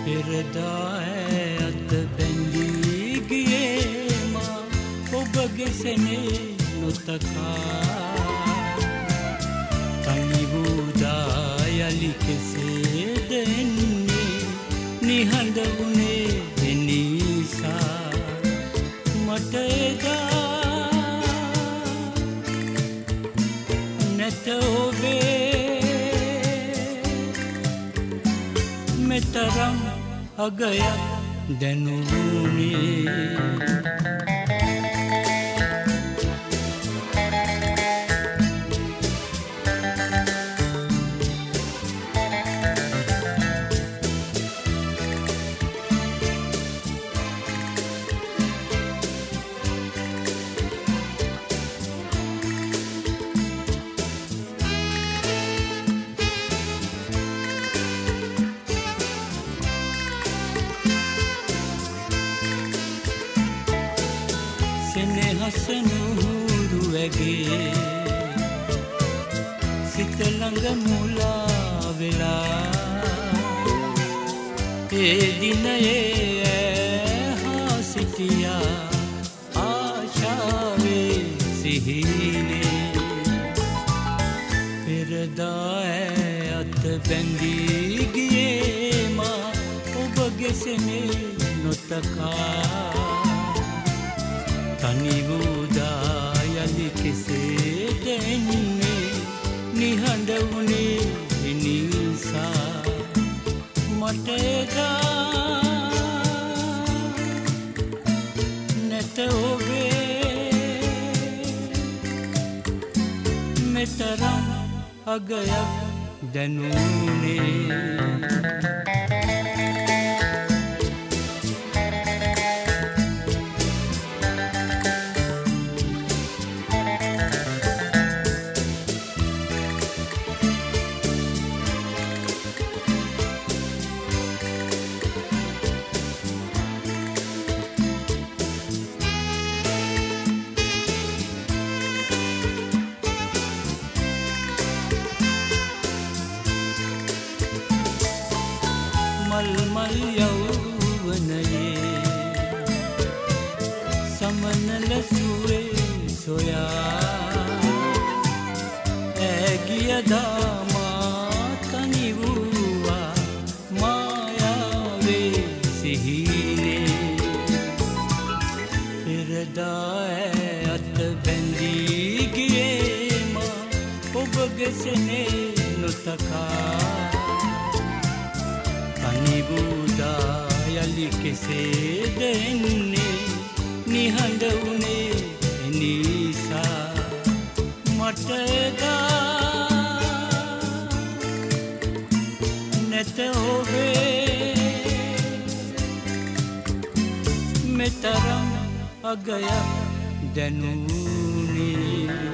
පෙරදා ඇත බැඳී ගියේ මා ඔබගේ සෙනේ නොතකා තනි වූදා යලි කෙසේද එන්නේ නිහඬ වුණේ නිසා මට එදා නැත ඔබේ මෙතරම් අගයක් දැනුනේ සෙනෙහස නුහුරු ඇගේ සිත ළඟ මුලා වෙලා ඒ දිනයේ හා සිටියා ආශාවේ සිහිනේ පෙරදා ඇත බැඳී ගියේ මා ඔබගේ සෙනේ නොතකා තනි වූදා යලි කෙසේද එන්නේ නිහඬ වුණේ නිසා මට එදා නැත ඔබේ මෙතරම් අගයක් දැනුනේ මල් යෞවනයේ සමනල සුවේ සොයා ඇගිය දාමා තනි වූවා මායාවේ සිහිනේ පෙරදා ඇත බැඳී ගියේ මා ඔබගේ සෙනේ නොතකා තනි වූදා යලි කෙසේද එන්නේ නිහඬ වුණේ නිසා මට එදා නැත ඔබේ මෙතරම් අගයක් දැනුනේ